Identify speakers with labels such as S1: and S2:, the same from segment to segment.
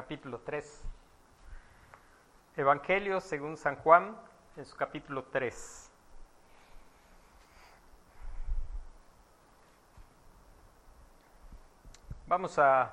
S1: capítulo 3. Evangelio según San Juan, en su capítulo 3. Vamos a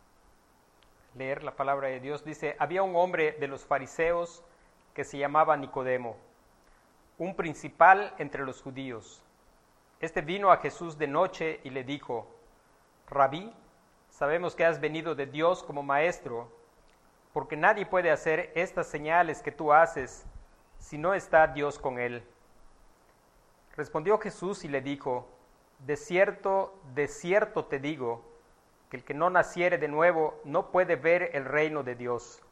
S1: leer la palabra de Dios. Dice: había un hombre de los fariseos que se llamaba Nicodemo, un principal entre los judíos. Este vino a Jesús de noche y le dijo: Rabí, sabemos que has venido de Dios como maestro, porque nadie puede hacer estas señales que tú haces si no está Dios con él. Respondió Jesús y le dijo: de cierto te digo, que el que no naciere de nuevo no puede ver el reino de Dios.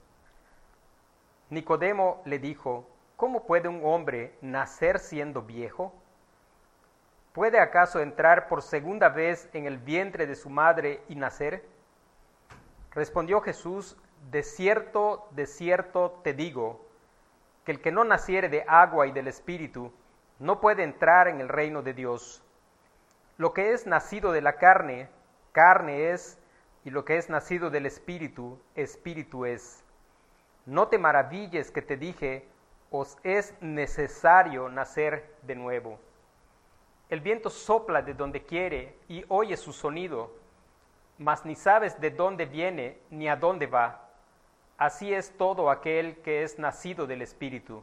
S1: Nicodemo le dijo: ¿cómo puede un hombre nacer siendo viejo? ¿Puede acaso entrar por segunda vez en el vientre de su madre y nacer? Respondió Jesús: de cierto te digo, que el que no naciere de agua y del Espíritu no puede entrar en el reino de Dios. Lo que es nacido de la carne, carne es, y lo que es nacido del Espíritu, Espíritu es. No te maravilles que te dije, os es necesario nacer de nuevo. El viento sopla de donde quiere y oye su sonido, mas ni sabes de dónde viene ni a dónde va. Así es todo aquel que es nacido del Espíritu.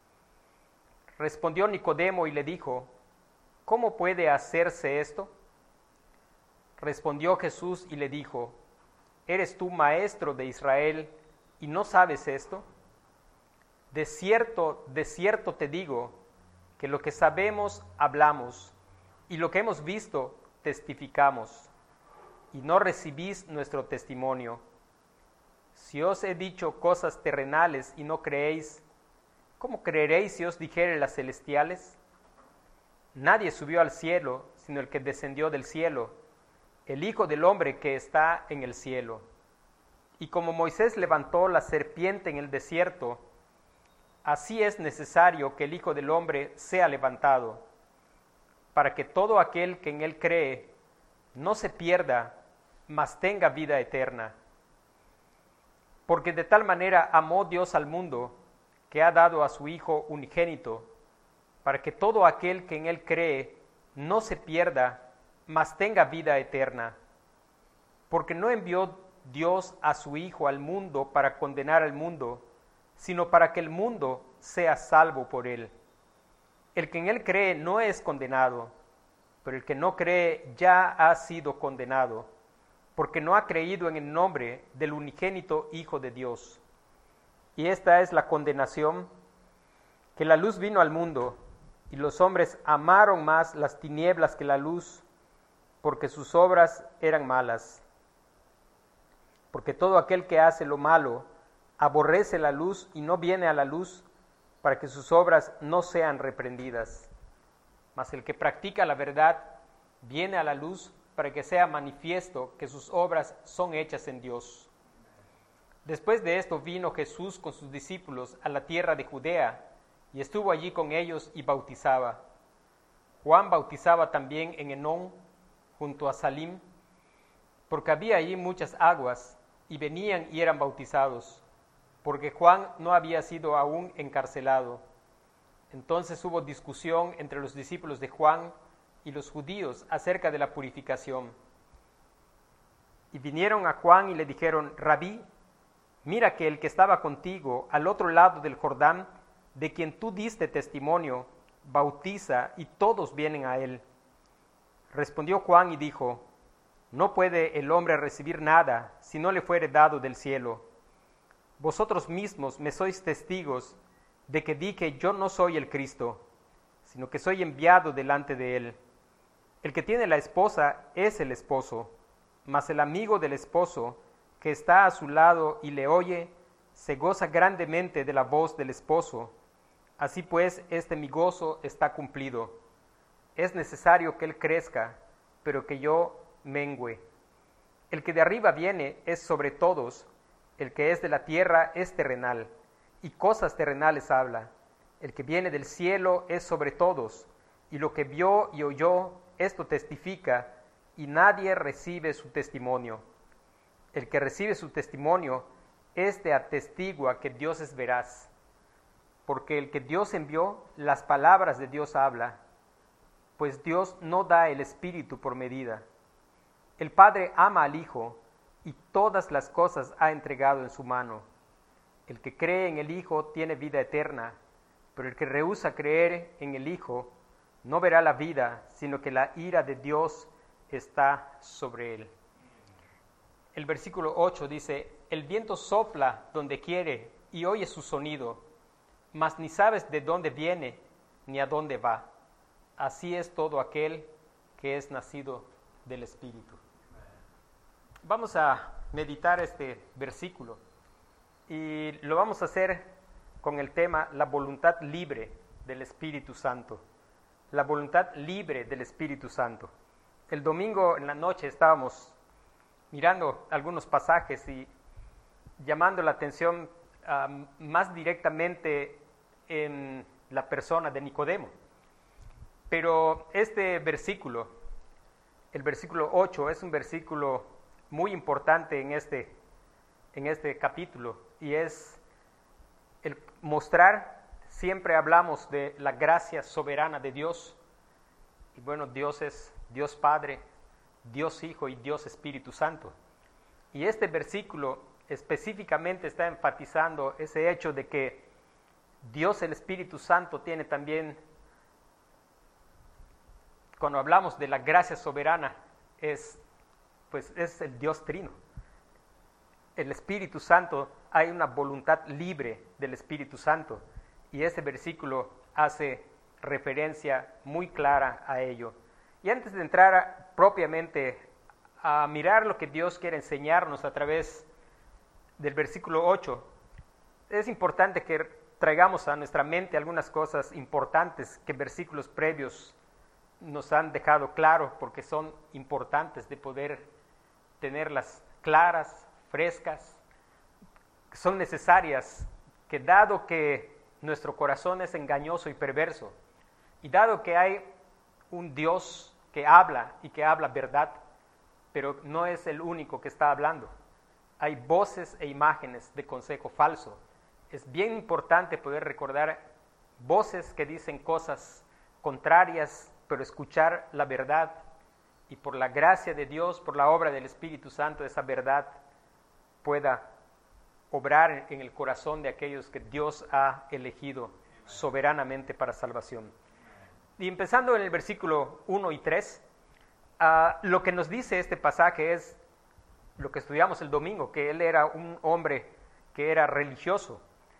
S1: Respondió Nicodemo y le dijo: ¿cómo puede hacerse esto? Respondió Jesús y le dijo: ¿eres tú maestro de Israel y no sabes esto? De cierto te digo, que lo que sabemos hablamos, y lo que hemos visto testificamos, y no recibís nuestro testimonio. Si os he dicho cosas terrenales y no creéis, ¿cómo creeréis si os dijere las celestiales? Nadie subió al cielo, sino el que descendió del cielo, el Hijo del Hombre que está en el cielo. Y como Moisés levantó la serpiente en el desierto, así es necesario que el Hijo del Hombre sea levantado, para que todo aquel que en él cree no se pierda, mas tenga vida eterna. Porque de tal manera amó Dios al mundo, que ha dado a su Hijo unigénito, para que todo aquel que en él cree no se pierda, mas tenga vida eterna. Porque no envió Dios a su Hijo al mundo para condenar al mundo, sino para que el mundo sea salvo por él. El que en él cree no es condenado, pero el que no cree ya ha sido condenado, porque no ha creído en el nombre del unigénito Hijo de Dios. Y esta es la condenación, que la luz vino al mundo, y los hombres amaron más las tinieblas que la luz, porque sus obras eran malas. Porque todo aquel que hace lo malo aborrece la luz y no viene a la luz, para que sus obras no sean reprendidas. Mas el que practica la verdad viene a la luz, para que sea manifiesto que sus obras son hechas en Dios. Después de esto vino Jesús con sus discípulos a la tierra de Judea, y estuvo allí con ellos y bautizaba. Juan bautizaba también en Enón, junto a Salim, porque había allí muchas aguas, y venían y eran bautizados, porque Juan no había sido aún encarcelado. Entonces hubo discusión entre los discípulos de Juan y los judíos acerca de la purificación. Y vinieron a Juan y le dijeron: Rabí, mira que el que estaba contigo al otro lado del Jordán, de quien tú diste testimonio, bautiza y todos vienen a él. Respondió Juan y dijo: no puede el hombre recibir nada si no le fuere dado del cielo. Vosotros mismos me sois testigos de que di que yo no soy el Cristo, sino que soy enviado delante de él. El que tiene la esposa es el esposo, mas el amigo del esposo, que está a su lado y le oye, se goza grandemente de la voz del esposo. Así pues, mi gozo está cumplido. Es necesario que él crezca, pero que yo mengüe. El que de arriba viene es sobre todos, el que es de la tierra es terrenal, y cosas terrenales habla. El que viene del cielo es sobre todos, y lo que vio y oyó, esto testifica, y nadie recibe su testimonio. El que recibe su testimonio Este atestigua que Dios es veraz, porque el que Dios envió, las palabras de Dios habla, pues Dios no da el Espíritu por medida. El Padre ama al Hijo y todas las cosas ha entregado en su mano. El que cree en el Hijo tiene vida eterna, pero el que rehúsa creer en el Hijo no verá la vida, sino que la ira de Dios está sobre él. El versículo 8 dice, el viento sopla donde quiere y oye su sonido, mas ni sabes de dónde viene ni a dónde va. Así es todo aquel que es nacido del Espíritu. Vamos a meditar este versículo y lo vamos a hacer con el tema la voluntad libre del Espíritu Santo. La voluntad libre del Espíritu Santo. El domingo en la noche estábamos mirando algunos pasajes y llamando la atención más directamente en la persona de Nicodemo. Pero este versículo, el versículo 8, es un versículo muy importante en este capítulo y es el mostrar, siempre hablamos de la gracia soberana de Dios. Y bueno, Dios es Dios Padre, Dios Hijo y Dios Espíritu Santo. Y este versículo específicamente está enfatizando ese hecho de que Dios el Espíritu Santo tiene también, cuando hablamos de la gracia soberana, es el Dios Trino. El Espíritu Santo, hay una voluntad libre del Espíritu Santo y este versículo hace referencia muy clara a ello. Y antes de entrar propiamente a mirar lo que Dios quiere enseñarnos a través del versículo 8, es importante que traigamos a nuestra mente algunas cosas importantes que versículos previos nos han dejado claro, porque son importantes de poder tenerlas claras, frescas, son necesarias, que dado que nuestro corazón es engañoso y perverso, y dado que hay un Dios que habla y que habla verdad, pero no es el único que está hablando. Hay voces e imágenes de consejo falso. Es bien importante poder recordar voces que dicen cosas contrarias, pero escuchar la verdad y por la gracia de Dios, por la obra del Espíritu Santo, esa verdad pueda obrar en el corazón de aquellos que Dios ha elegido soberanamente para salvación. Y empezando en el versículo 1 y 3, lo que nos dice este pasaje es lo que estudiamos el domingo, que él era un hombre que era religioso.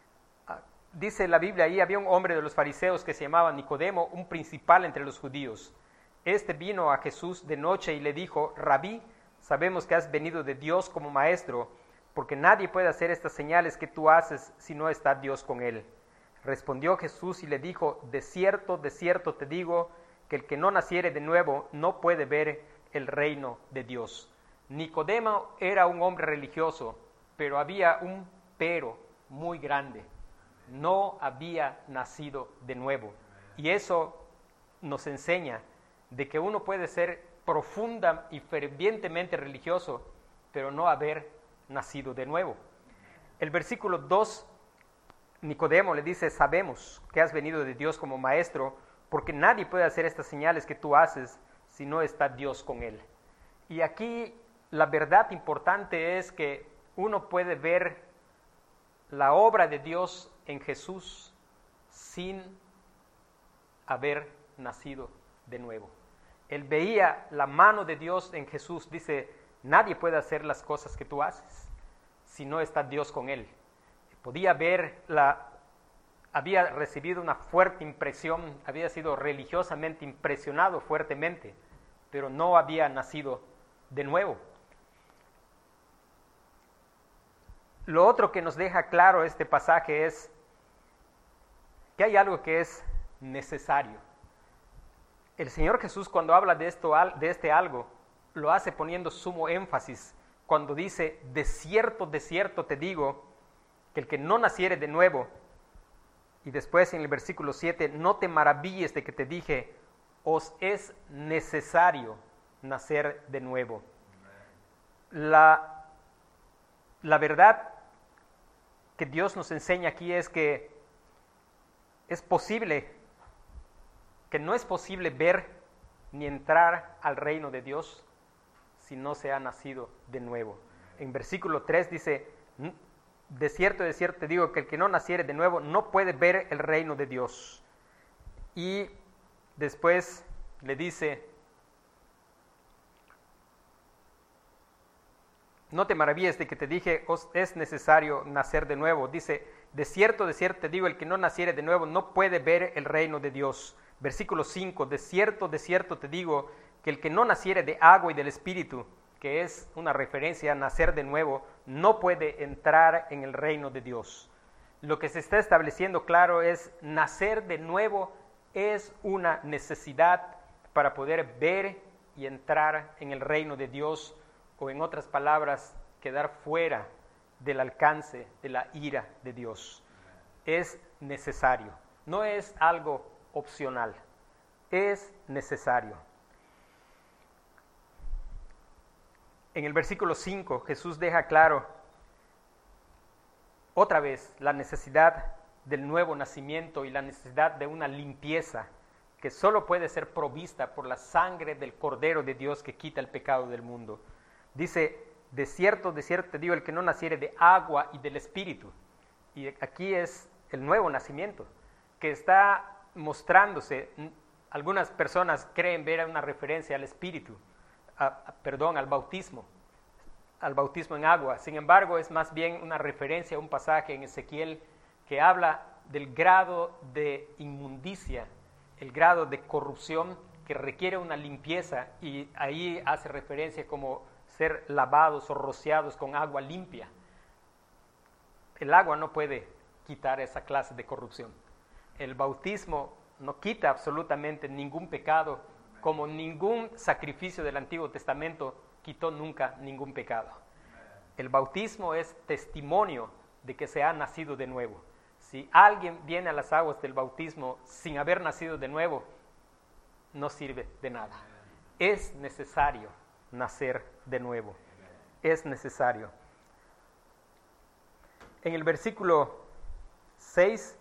S1: Dice la Biblia ahí, había un hombre de los fariseos que se llamaba Nicodemo, un principal entre los judíos. Este vino a Jesús de noche y le dijo, Rabí, sabemos que has venido de Dios como maestro, porque nadie puede hacer estas señales que tú haces si no está Dios con él. Respondió Jesús y le dijo, de cierto te digo, que el que no naciere de nuevo no puede ver el reino de Dios. Nicodemo era un hombre religioso, pero había un pero muy grande. No había nacido de nuevo. Y eso nos enseña de que uno puede ser profunda y fervientemente religioso, pero no haber nacido de nuevo. El versículo 2, Nicodemo le dice, sabemos que has venido de Dios como maestro, porque nadie puede hacer estas señales que tú haces si no está Dios con él. Y aquí la verdad importante es que uno puede ver la obra de Dios en Jesús sin haber nacido de nuevo. Él veía la mano de Dios en Jesús. Dice, nadie puede hacer las cosas que tú haces si no está Dios con él. Podía ver había recibido una fuerte impresión, había sido religiosamente impresionado fuertemente, pero no había nacido de nuevo. Lo otro que nos deja claro este pasaje es que hay algo que es necesario. El Señor Jesús, cuando habla de este algo, lo hace poniendo sumo énfasis cuando dice, de cierto te digo, que el que no naciere de nuevo, y después en el versículo 7, no te maravilles de que te dije, os es necesario nacer de nuevo. La verdad que Dios nos enseña aquí es que no es posible ver ni entrar al reino de Dios si no se ha nacido de nuevo. En versículo 3 dice, de cierto te digo que el que no naciere de nuevo no puede ver el reino de Dios. Y después le dice, no te maravilles de que te dije, es necesario nacer de nuevo. Dice, de cierto te digo, el que no naciere de nuevo no puede ver el reino de Dios. Versículo 5, de cierto te digo, que el que no naciere de agua y del Espíritu, que es una referencia a nacer de nuevo, no puede entrar en el reino de Dios. Lo que se está estableciendo claro es, nacer de nuevo es una necesidad para poder ver y entrar en el reino de Dios, o en otras palabras, quedar fuera del alcance de la ira de Dios. Es necesario, no es algo opcional, es necesario. En el versículo 5, Jesús deja claro otra vez la necesidad del nuevo nacimiento y la necesidad de una limpieza que solo puede ser provista por la sangre del Cordero de Dios que quita el pecado del mundo. Dice, de cierto te digo, el que no naciere de agua y del Espíritu. Y aquí es el nuevo nacimiento, que está mostrándose. Algunas personas creen ver una referencia al Espíritu, al bautismo en agua. Sin embargo, es más bien una referencia a un pasaje en Ezequiel que habla del grado de inmundicia, el grado de corrupción que requiere una limpieza, y ahí hace referencia como ser lavados o rociados con agua limpia. El agua no puede quitar esa clase de corrupción. El bautismo no quita absolutamente ningún pecado, como ningún sacrificio del Antiguo Testamento quitó nunca ningún pecado. El bautismo es testimonio de que se ha nacido de nuevo. Si alguien viene a las aguas del bautismo sin haber nacido de nuevo, no sirve de nada. Es necesario nacer de nuevo. Es necesario. En el versículo 6,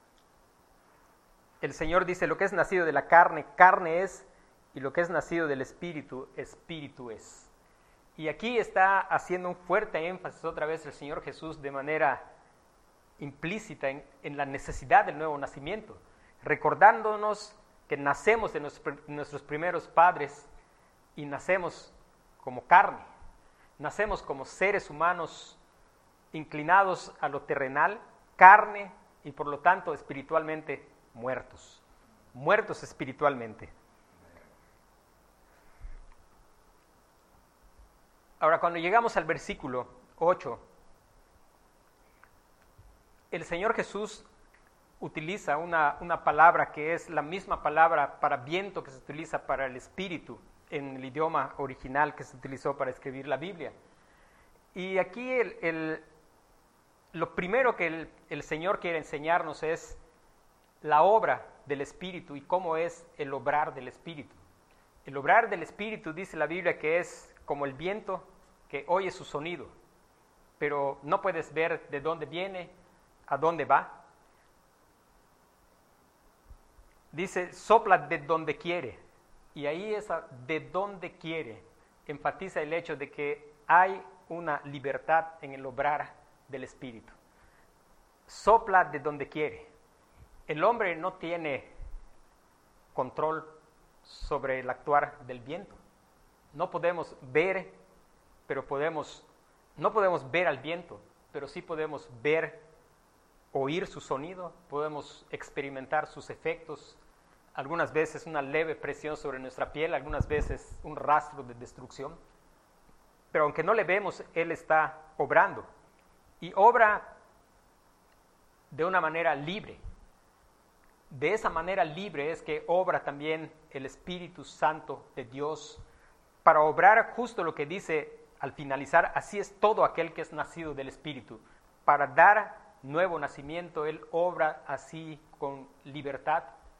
S1: el Señor dice, lo que es nacido de la carne, carne es, y lo que es nacido del Espíritu, Espíritu es. Y aquí está haciendo un fuerte énfasis otra vez el Señor Jesús de manera implícita en la necesidad del nuevo nacimiento, recordándonos que nacemos de nuestros primeros padres y nacemos como carne, nacemos como seres humanos inclinados a lo terrenal, carne, y por lo tanto espiritualmente muertos espiritualmente. Ahora, cuando llegamos al versículo 8, el Señor Jesús utiliza una palabra que es la misma palabra para viento que se utiliza para el espíritu en el idioma original que se utilizó para escribir la Biblia. Y aquí lo primero que el Señor quiere enseñarnos es la obra del Espíritu y cómo es el obrar del Espíritu. El obrar del Espíritu, dice la Biblia, que es como el viento que oye su sonido, pero no puedes ver de dónde viene, a dónde va. Dice, sopla de donde quiere, y ahí esa de donde quiere enfatiza el hecho de que hay una libertad en el obrar del Espíritu. Sopla de donde quiere. El hombre no tiene control sobre el actuar del viento. No podemos ver, no podemos ver al viento, pero sí podemos oír su sonido, podemos experimentar sus efectos, algunas veces una leve presión sobre nuestra piel, algunas veces un rastro de destrucción. Pero aunque no le vemos, Él está obrando, y obra de una manera libre. De esa manera libre es que obra también el Espíritu Santo de Dios para obrar justo lo que dice al finalizar, así es todo aquel que es nacido del Espíritu. Para dar nuevo nacimiento, Él obra así con libertad,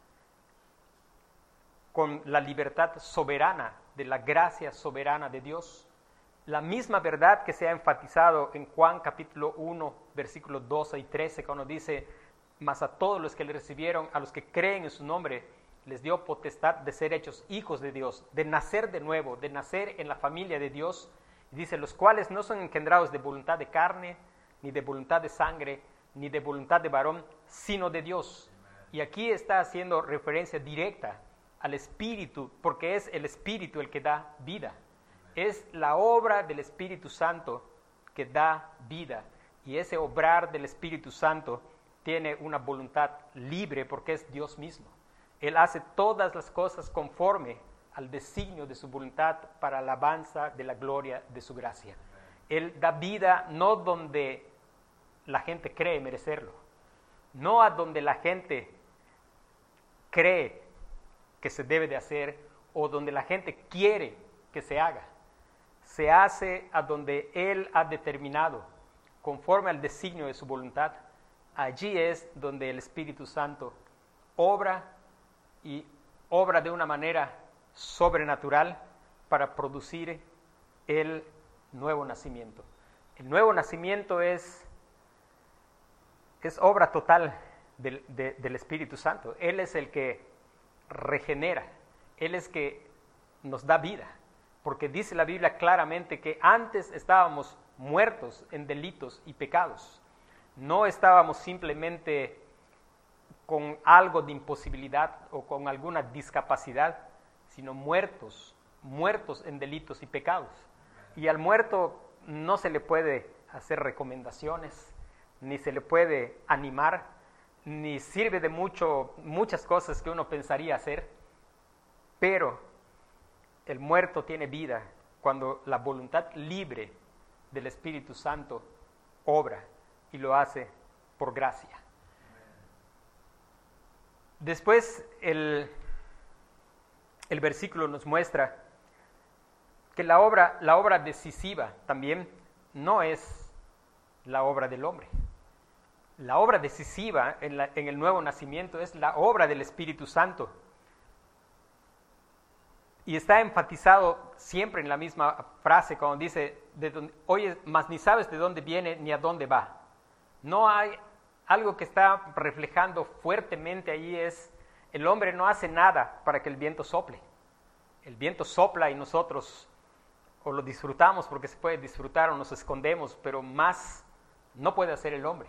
S1: con la libertad soberana de la gracia soberana de Dios. La misma verdad que se ha enfatizado en Juan capítulo 1, versículos 12 y 13, cuando dice: mas a todos los que le recibieron, a los que creen en su nombre, les dio potestad de ser hechos hijos de Dios, de nacer de nuevo, de nacer en la familia de Dios. Y dice: los cuales no son engendrados de voluntad de carne, ni de voluntad de sangre, ni de voluntad de varón, sino de Dios. Y aquí está haciendo referencia directa al Espíritu, porque es el Espíritu el que da vida. Es la obra del Espíritu Santo que da vida. Y ese obrar del Espíritu Santo tiene una voluntad libre porque es Dios mismo. Él hace todas las cosas conforme al designio de su voluntad para alabanza de la gloria de su gracia. Él da vida no donde la gente cree merecerlo, no a donde la gente cree que se debe de hacer o donde la gente quiere que se haga. Se hace a donde Él ha determinado, conforme al designio de su voluntad. Allí es donde el Espíritu Santo obra, y obra de una manera sobrenatural para producir el nuevo nacimiento. El nuevo nacimiento es obra total del Espíritu Santo. Él es el que regenera, Él es que nos da vida, porque dice la Biblia claramente que antes estábamos muertos en delitos y pecados. No estábamos simplemente con algo de imposibilidad o con alguna discapacidad, sino muertos en delitos y pecados. Y al muerto no se le puede hacer recomendaciones, ni se le puede animar, ni sirve de muchas cosas que uno pensaría hacer, pero el muerto tiene vida cuando la voluntad libre del Espíritu Santo obra y lo hace por gracia. Después el versículo nos muestra que la obra decisiva también no es la obra del hombre. La obra decisiva en el nuevo nacimiento es la obra del Espíritu Santo. Y está enfatizado siempre en la misma frase cuando dice: oye, mas ni sabes de dónde viene ni a dónde va. No hay algo que está reflejando fuertemente ahí, es: el hombre no hace nada para que el viento sople. El viento sopla y nosotros o lo disfrutamos porque se puede disfrutar o nos escondemos, pero más no puede hacer el hombre.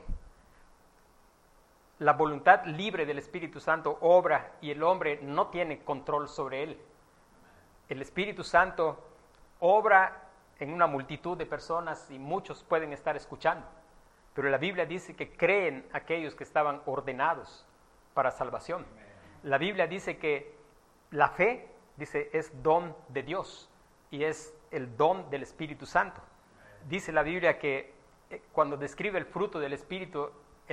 S1: La voluntad libre del Espíritu Santo obra y el hombre no tiene control sobre él. El Espíritu Santo obra en una multitud de personas y muchos pueden estar escuchando, pero la Biblia dice que creen aquellos que estaban ordenados para salvación. La Biblia dice que la fe, dice, es don de Dios y es el don del Espíritu Santo. Dice la Biblia que cuando describe el fruto del Espíritu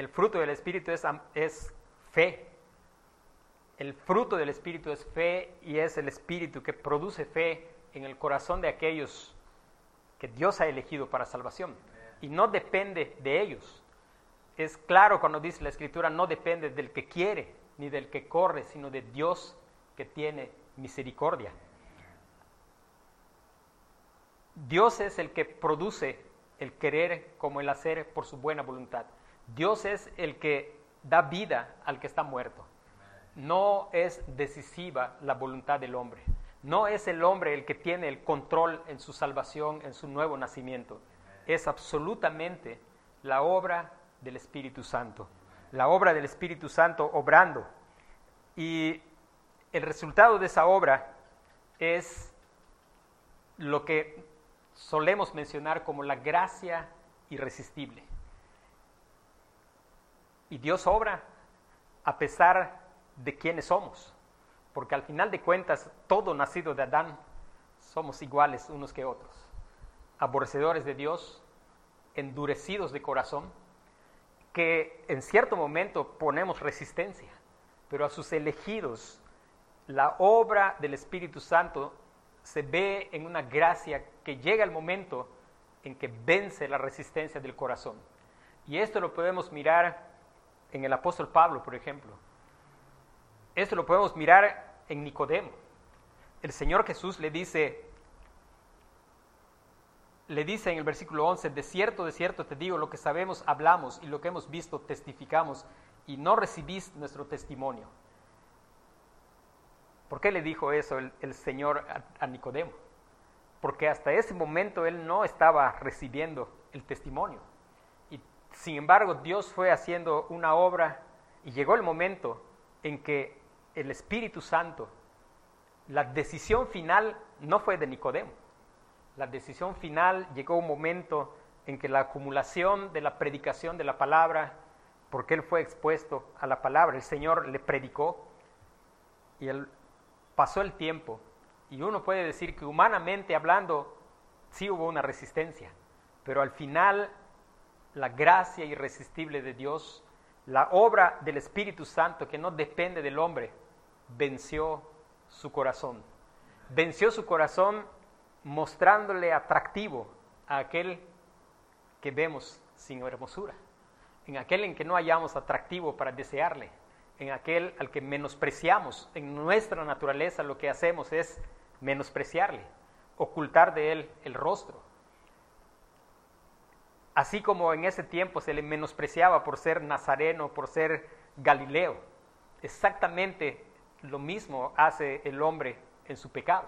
S1: es fe. El fruto del Espíritu es fe y es el Espíritu que produce fe en el corazón de aquellos que Dios ha elegido para salvación. Y no depende de ellos. Es claro cuando dice la Escritura: no depende del que quiere ni del que corre, sino de Dios que tiene misericordia. Dios es el que produce el querer como el hacer por su buena voluntad. Dios es el que da vida al que está muerto. No es decisiva la voluntad del hombre. No es el hombre el que tiene el control en su salvación, en su nuevo nacimiento. Es absolutamente la obra del Espíritu Santo. La obra del Espíritu Santo obrando. Y el resultado de esa obra es lo que solemos mencionar como la gracia irresistible. Y Dios obra a pesar de quiénes somos, porque al final de cuentas todo nacido de Adán somos iguales unos que otros, aborrecedores de Dios, endurecidos de corazón, que en cierto momento ponemos resistencia, pero a sus elegidos la obra del Espíritu Santo se ve en una gracia que llega el momento en que vence la resistencia del corazón. Y esto lo podemos mirar en el apóstol Pablo, por ejemplo. Esto lo podemos mirar en Nicodemo. El Señor Jesús le le dice en el versículo 11, de cierto te digo, lo que sabemos hablamos y lo que hemos visto testificamos y no recibís nuestro testimonio. ¿Por qué le dijo eso el Señor a Nicodemo? Porque hasta ese momento él no estaba recibiendo el testimonio. Y sin embargo, Dios fue haciendo una obra y llegó el momento en que el Espíritu Santo, la decisión final no fue de Nicodemo. La decisión final llegó un momento en que la acumulación de la predicación de la palabra, porque él fue expuesto a la palabra, el Señor le predicó y él pasó el tiempo. Y uno puede decir que humanamente hablando, sí hubo una resistencia, pero al final la gracia irresistible de Dios, la obra del Espíritu Santo que no depende del hombre, venció su corazón. Venció su corazón mostrándole atractivo a aquel que vemos sin hermosura, en aquel en que no hallamos atractivo para desearle, en aquel al que menospreciamos. En nuestra naturaleza lo que hacemos es menospreciarle, ocultar de él el rostro. Así como en ese tiempo se le menospreciaba por ser nazareno, por ser galileo, exactamente lo mismo hace el hombre en su pecado.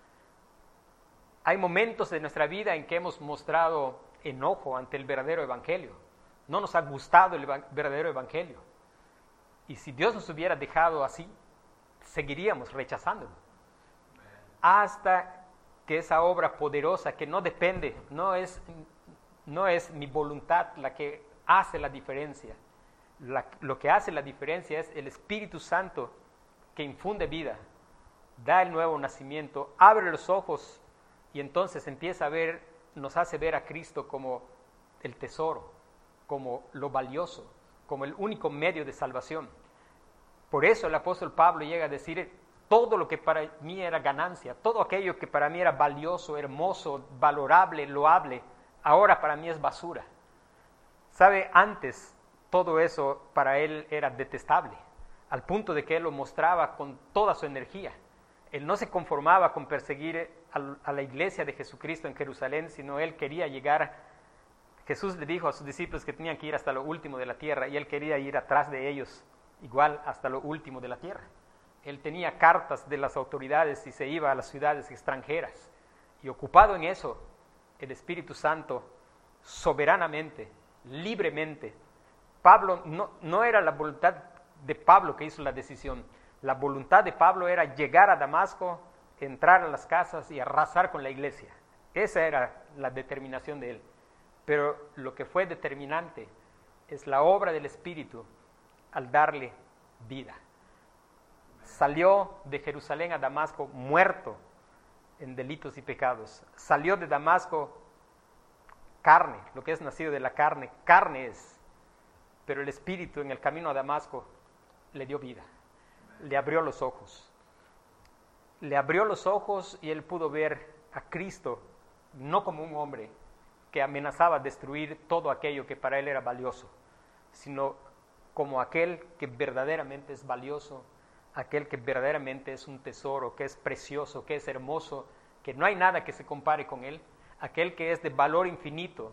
S1: Hay momentos de nuestra vida en que hemos mostrado enojo ante el verdadero evangelio. No nos ha gustado el verdadero evangelio. Y si Dios nos hubiera dejado así, seguiríamos rechazándolo. Hasta que esa obra poderosa que no depende, no es mi voluntad la que hace la diferencia. Lo que hace la diferencia es el Espíritu Santo que infunde vida, da el nuevo nacimiento, abre los ojos y entonces empieza a ver, nos hace ver a Cristo como el tesoro, como lo valioso, como el único medio de salvación. Por eso el apóstol Pablo llega a decir, todo lo que para mí era ganancia, todo aquello que para mí era valioso, hermoso, valorable, loable, ahora para mí es basura. ¿Sabe? Antes todo eso para él era detestable, al punto de que él lo mostraba con toda su energía. Él no se conformaba con perseguir a la iglesia de Jesucristo en Jerusalén, sino él quería llegar. Jesús le dijo a sus discípulos que tenían que ir hasta lo último de la tierra y él quería ir atrás de ellos, igual hasta lo último de la tierra. Él tenía cartas de las autoridades y se iba a las ciudades extranjeras. Y ocupado en eso, el Espíritu Santo soberanamente, libremente. Pablo, no era la voluntad de Pablo que hizo la decisión. La voluntad de Pablo era llegar a Damasco, entrar a las casas y arrasar con la iglesia. Esa era la determinación de él. Pero lo que fue determinante es la obra del Espíritu al darle vida. Salió de Jerusalén a Damasco muerto en delitos y pecados. Salió de Damasco carne, lo que es nacido de la carne es. Pero el Espíritu en el camino a Damasco le dio vida, le abrió los ojos. Le abrió los ojos y él pudo ver a Cristo no como un hombre que amenazaba destruir todo aquello que para él era valioso, sino como aquel que verdaderamente es valioso, aquel que verdaderamente es un tesoro, que es precioso, que es hermoso, que no hay nada que se compare con él, aquel que es de valor infinito,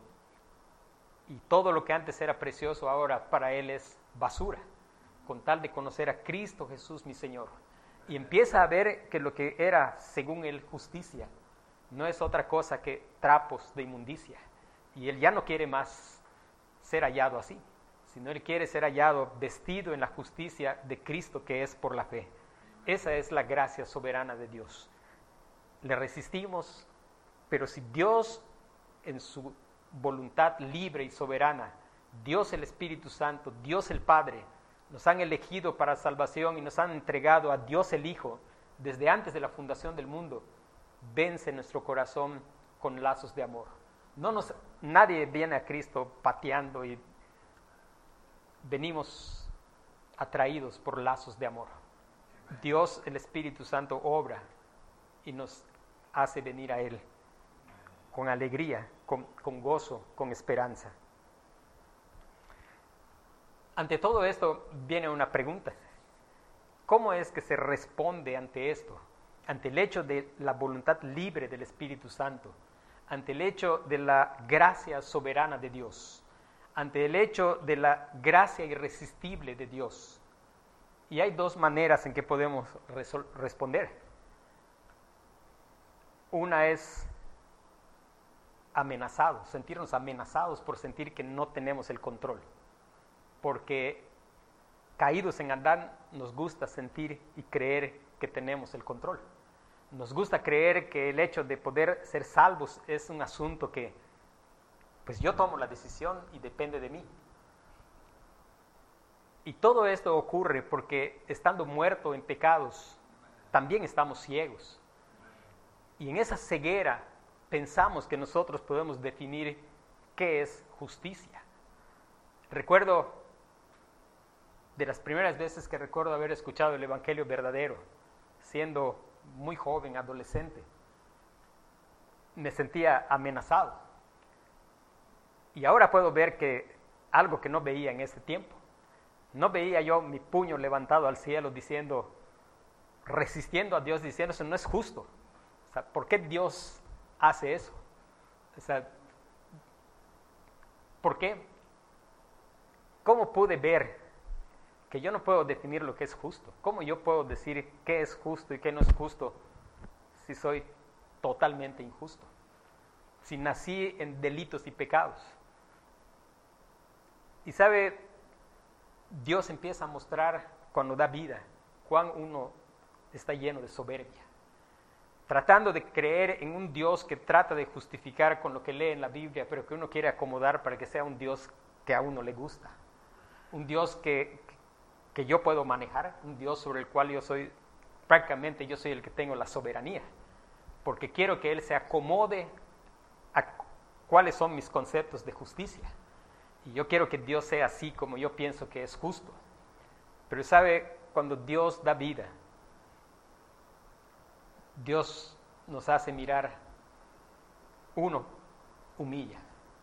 S1: y todo lo que antes era precioso ahora para él es basura, con tal de conocer a Cristo Jesús mi Señor. Y empieza a ver que lo que era, según él, justicia, no es otra cosa que trapos de inmundicia. Y él ya no quiere más ser hallado así, sino él quiere ser hallado vestido en la justicia de Cristo, que es por la fe. Esa es la gracia soberana de Dios. Le resistimos, pero si Dios en su voluntad libre y soberana, Dios el Espíritu Santo, Dios el Padre, nos han elegido para salvación y nos han entregado a Dios el Hijo desde antes de la fundación del mundo, vence nuestro corazón con lazos de amor. Nadie viene a Cristo pateando y venimos atraídos por lazos de amor. Dios, el Espíritu Santo, obra y nos hace venir a Él con alegría, con gozo, con esperanza. Ante todo esto viene una pregunta. ¿Cómo es que se responde ante esto? Ante el hecho de la voluntad libre del Espíritu Santo, ante el hecho de la gracia soberana de Dios, ante el hecho de la gracia irresistible de Dios. Y hay dos maneras en que podemos responder. Una es amenazados, sentirnos amenazados por sentir que no tenemos el control. Porque caídos en Adán nos gusta sentir y creer que tenemos el control. Nos gusta creer que el hecho de poder ser salvos es un asunto que, pues yo tomo la decisión y depende de mí. Y todo esto ocurre porque estando muerto en pecados, también estamos ciegos. Y en esa ceguera pensamos que nosotros podemos definir qué es justicia. Recuerdo de las primeras veces que recuerdo haber escuchado el Evangelio verdadero, siendo muy joven, adolescente, me sentía amenazado. Y ahora puedo ver que algo que no veía en ese tiempo. No veía yo mi puño levantado al cielo diciendo, resistiendo a Dios, diciendo eso no es justo. O sea, ¿por qué Dios hace eso? O sea, ¿por qué? ¿Cómo pude ver que yo no puedo definir lo que es justo? ¿Cómo yo puedo decir qué es justo y qué no es justo si soy totalmente injusto? Si nací en delitos y pecados. Y sabe, Dios empieza a mostrar cuando da vida cuán uno está lleno de soberbia, tratando de creer en un Dios que trata de justificar con lo que lee en la Biblia, pero que uno quiere acomodar para que sea un Dios que a uno le gusta, un Dios que yo puedo manejar, un Dios sobre el cual yo soy el que tengo la soberanía, porque quiero que Él se acomode a cuáles son mis conceptos de justicia. Y yo quiero que Dios sea así como yo pienso que es justo. Pero sabe, cuando Dios da vida, Dios nos hace mirar, uno, humilla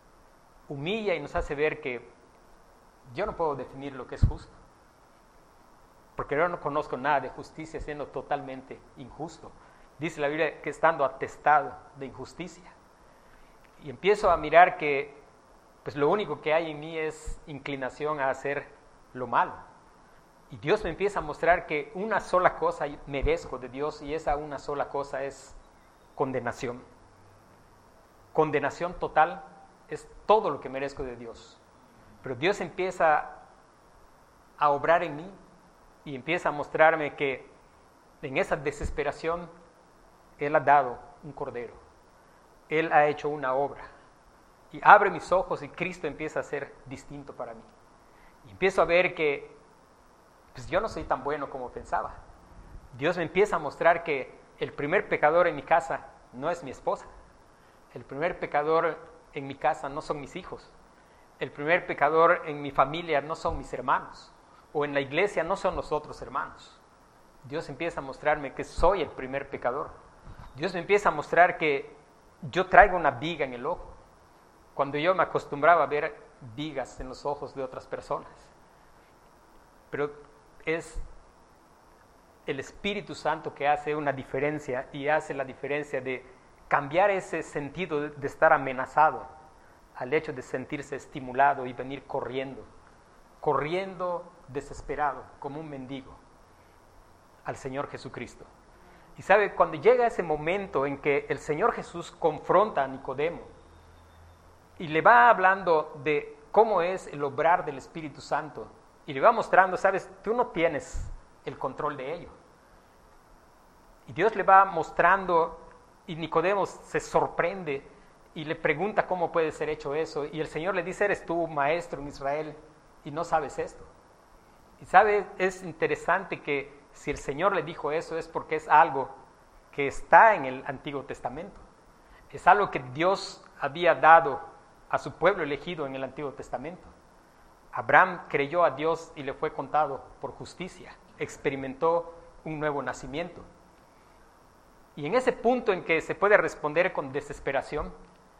S1: y nos hace ver que yo no puedo definir lo que es justo, porque yo no conozco nada de justicia siendo totalmente injusto. Dice la Biblia que estando atestado de injusticia. Y empiezo a mirar que pues lo único que hay en mí es inclinación a hacer lo malo. Y Dios me empieza a mostrar que una sola cosa merezco de Dios, y esa una sola cosa es condenación. Condenación total es todo lo que merezco de Dios. Pero Dios empieza a obrar en mí y empieza a mostrarme que en esa desesperación Él ha dado un cordero. Él ha hecho una obra. Y abre mis ojos y Cristo empieza a ser distinto para mí. Y empiezo a ver que pues yo no soy tan bueno como pensaba. Dios me empieza a mostrar que el primer pecador en mi casa no es mi esposa. El primer pecador en mi casa no son mis hijos. El primer pecador en mi familia no son mis hermanos. O en la iglesia no son los otros hermanos. Dios empieza a mostrarme que soy el primer pecador. Dios me empieza a mostrar que yo traigo una viga en el ojo, cuando yo me acostumbraba a ver vigas en los ojos de otras personas. Pero es el Espíritu Santo que hace una diferencia, y hace la diferencia de cambiar ese sentido de estar amenazado al hecho de sentirse estimulado y venir corriendo desesperado como un mendigo al Señor Jesucristo. Y sabe, cuando llega ese momento en que el Señor Jesús confronta a Nicodemo y le va hablando de cómo es el obrar del Espíritu Santo, y le va mostrando, sabes, tú no tienes el control de ello. Y Dios le va mostrando, y Nicodemo se sorprende y le pregunta cómo puede ser hecho eso, y el Señor le dice, eres tú maestro en Israel y no sabes esto. Y sabe, es interesante que si el Señor le dijo eso es porque es algo que está en el Antiguo Testamento. Es algo que Dios había dado a su pueblo elegido en el Antiguo Testamento. Abraham creyó a Dios y le fue contado por justicia. Experimentó un nuevo nacimiento. Y en ese punto en que se puede responder con desesperación,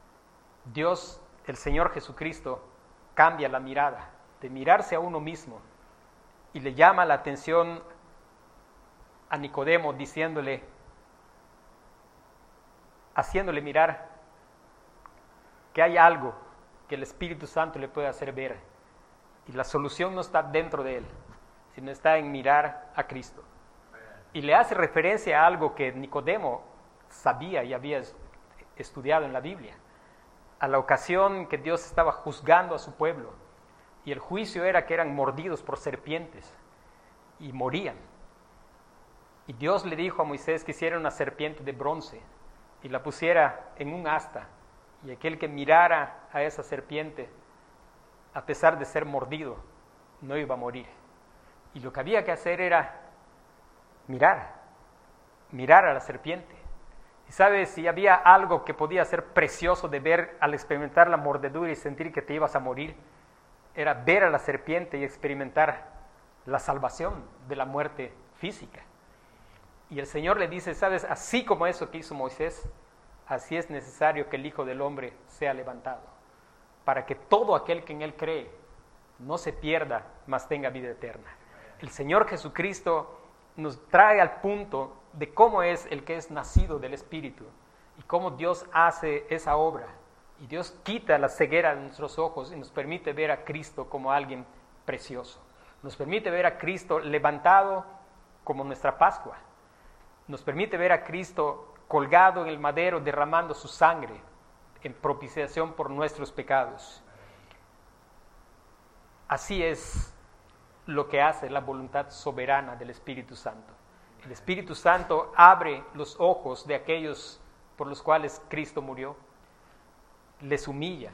S1: Dios, el Señor Jesucristo, cambia la mirada, de mirarse a uno mismo, y le llama la atención a Nicodemo diciéndole, haciéndole mirar que hay algo que el Espíritu Santo le puede hacer ver. Y la solución no está dentro de él, sino está en mirar a Cristo. Y le hace referencia a algo que Nicodemo sabía y había estudiado en la Biblia. A la ocasión que Dios estaba juzgando a su pueblo. Y el juicio era que eran mordidos por serpientes y morían. Y Dios le dijo a Moisés que hiciera una serpiente de bronce y la pusiera en un asta. Y aquel que mirara a esa serpiente, a pesar de ser mordido, no iba a morir. Y lo que había que hacer era mirar a la serpiente. Y sabes, si había algo que podía ser precioso de ver al experimentar la mordedura y sentir que te ibas a morir, era ver a la serpiente y experimentar la salvación de la muerte física. Y el Señor le dice, sabes, así como eso que hizo Moisés, así es necesario que el Hijo del Hombre sea levantado, para que todo aquel que en Él cree no se pierda, mas tenga vida eterna. El Señor Jesucristo nos trae al punto de cómo es el que es nacido del Espíritu y cómo Dios hace esa obra. Y Dios quita la ceguera de nuestros ojos y nos permite ver a Cristo como alguien precioso. Nos permite ver a Cristo levantado como nuestra Pascua. Nos permite ver a Cristo colgado en el madero derramando su sangre en propiciación por nuestros pecados. Así es lo que hace la voluntad soberana del Espíritu Santo. El Espíritu Santo abre los ojos de aquellos por los cuales Cristo murió, les humilla,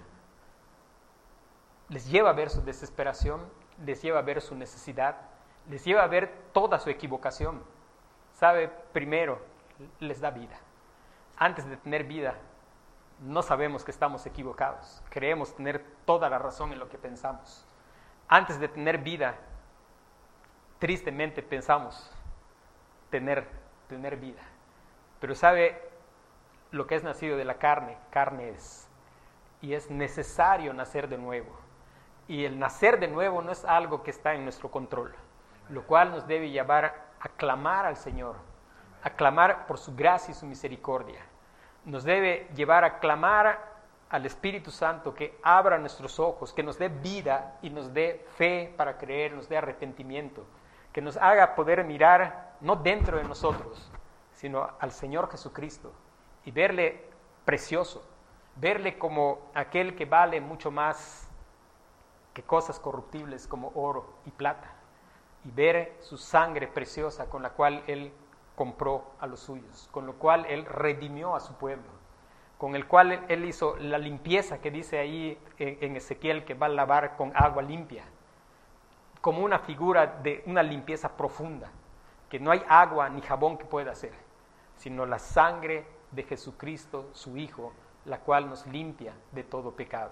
S1: les lleva a ver su desesperación, les lleva a ver su necesidad, les lleva a ver toda su equivocación. Sabe, primero, les da vida. Antes de tener vida, no sabemos que estamos equivocados. Creemos tener toda la razón en lo que pensamos. Antes de tener vida, tristemente pensamos tener vida. Pero sabe, lo que es nacido de la carne, carne es. Y es necesario nacer de nuevo. Y el nacer de nuevo no es algo que está en nuestro control, lo cual nos debe llevar a clamar al Señor, a clamar por su gracia y su misericordia. Nos debe llevar a clamar al Espíritu Santo que abra nuestros ojos, que nos dé vida y nos dé fe para creer, nos dé arrepentimiento, que nos haga poder mirar no dentro de nosotros, sino al Señor Jesucristo y verle precioso, verle como aquel que vale mucho más que cosas corruptibles como oro y plata, y ver su sangre preciosa con la cual Él compró a los suyos, con lo cual Él redimió a su pueblo, con el cual Él hizo la limpieza que dice ahí en Ezequiel, que va a lavar con agua limpia, como una figura de una limpieza profunda, que no hay agua ni jabón que pueda hacer, sino la sangre de Jesucristo, su Hijo, la cual nos limpia de todo pecado.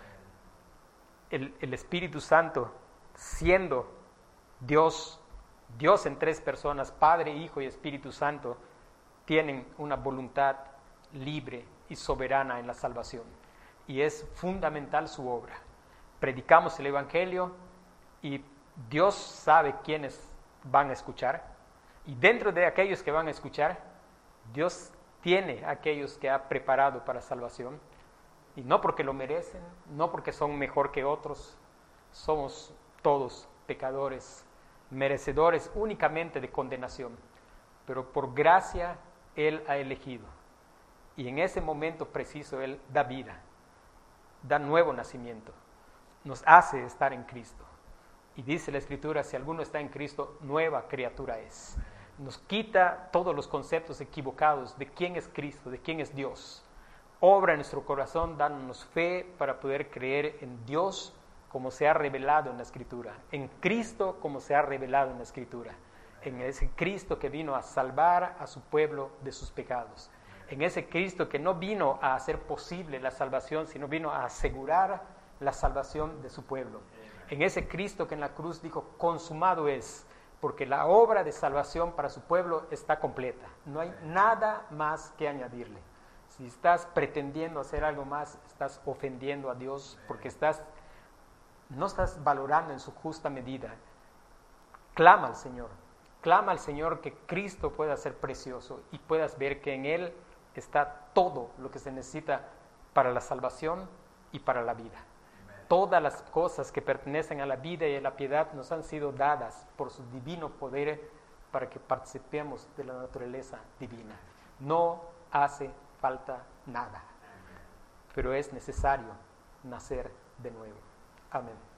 S1: El Espíritu Santo, siendo Dios en tres personas, Padre, Hijo y Espíritu Santo, tienen una voluntad libre y soberana en la salvación. Y es fundamental su obra. Predicamos el Evangelio y Dios sabe quiénes van a escuchar. Y dentro de aquellos que van a escuchar, Dios tiene a aquellos que ha preparado para salvación. Y no porque lo merecen, no porque son mejor que otros, somos todos pecadores, merecedores únicamente de condenación, pero por gracia Él ha elegido, y en ese momento preciso Él da vida, da nuevo nacimiento, nos hace estar en Cristo, y dice la Escritura, si alguno está en Cristo, nueva criatura es. Nos quita todos los conceptos equivocados de quién es Cristo, de quién es Dios. Obra en nuestro corazón, dándonos fe para poder creer en Dios como se ha revelado en la Escritura, en Cristo como se ha revelado en la Escritura, en ese Cristo que vino a salvar a su pueblo de sus pecados, en ese Cristo que no vino a hacer posible la salvación, sino vino a asegurar la salvación de su pueblo, en ese Cristo que en la cruz dijo, consumado es, porque la obra de salvación para su pueblo está completa, no hay nada más que añadirle. Si estás pretendiendo hacer algo más, estás ofendiendo a Dios, porque no estás valorando en su justa medida. Clama al Señor que Cristo pueda ser precioso y puedas ver que en Él está todo lo que se necesita para la salvación y para la vida. Todas las cosas que pertenecen a la vida y a la piedad nos han sido dadas por su divino poder para que participemos de la naturaleza divina. No hace falta nada, pero es necesario nacer de nuevo. Amén.